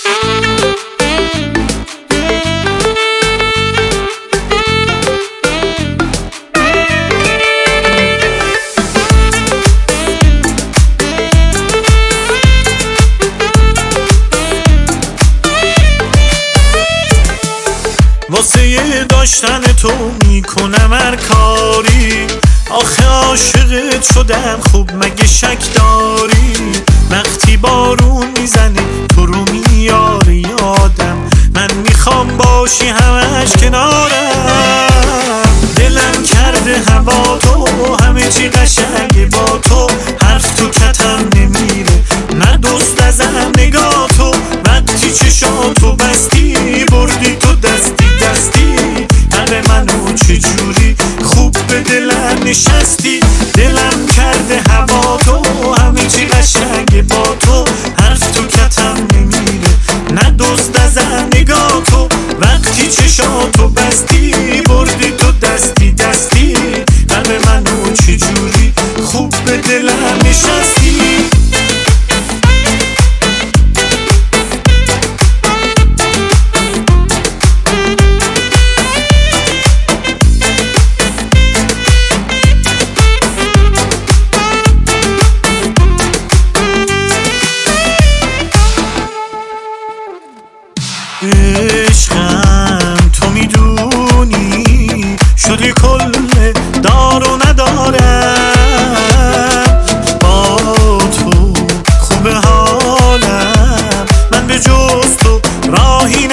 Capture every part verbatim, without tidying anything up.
واسه داشتن تو میکنم هر کاری، آخه عاشقت شدم خوب مگه شک داری؟ وقتی بارون میزنه تو رو میاره یادم، من میخوام باشی همش کنارم. دلم کرده هوا تو همه چی قشنگه با تو، حرف تو کتم نمیره نه دوست ازم نگاه تو. وقتی چشاتو بستی بردی تو دستی دستی، قلب منو چجوری خوب به دلم نشستی. دلم کرده هوا تو همه چی قشنگه با تو، حرف تو کتم نمیره نه دوست ازم نگاه تو. وقتی چشاتو بستی بردی تو دستی دستی، قلب منو چجوری خوب به دلم نشستی. عشقم تو میدونی شدی کل دار و ندارم، با تو خوب حالم من به جز تو راهی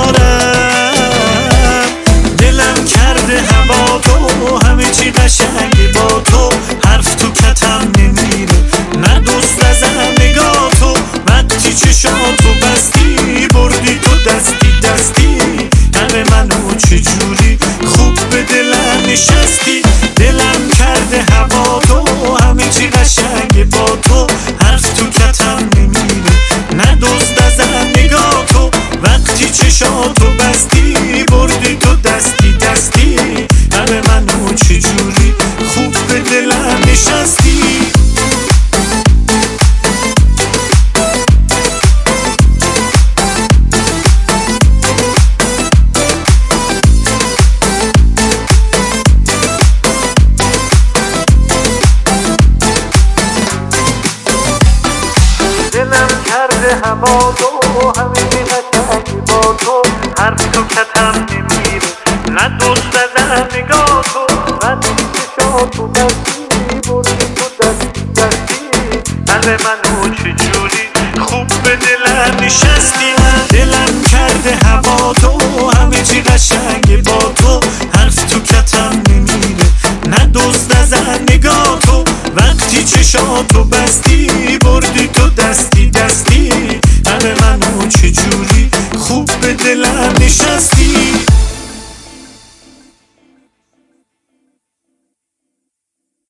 ندارم. دلم کرده هوا تو همه چی قشنگه با تو، حرف تو کتم نمیره نه دوست ازم نگاه تو. وقتی چشاتو بستی بردی تو دستی دستی، قلب منو چجوری خوب به دلم نشستی. دلم کرده هوا تو همه چی قشنگه با تو، حرف تو کتم نمیره نه دوست ازم نگاه تو. وقتی چشاتو بستی بردی تو دستی دستی، قلب منو چجوری خوب به دلم نشستی. دلم کرده هوا تو همه چی قشنگه با تو، حرف تو کتم نمیره نه دوست ازم نگاه تو. وقتی چشاتو بستی بردی تو دستی دستی، قلب منو چجوری خوب به دلم نشستی. دلم کرده هوا تو همه چی قشنگه با تو، حرف تو کتم نمیره نه دوست ازم نگاه تو. وقتی چشاتو بستی بردی تو دستی دستی، قلب منو چجوری خوب به دلم نشستی.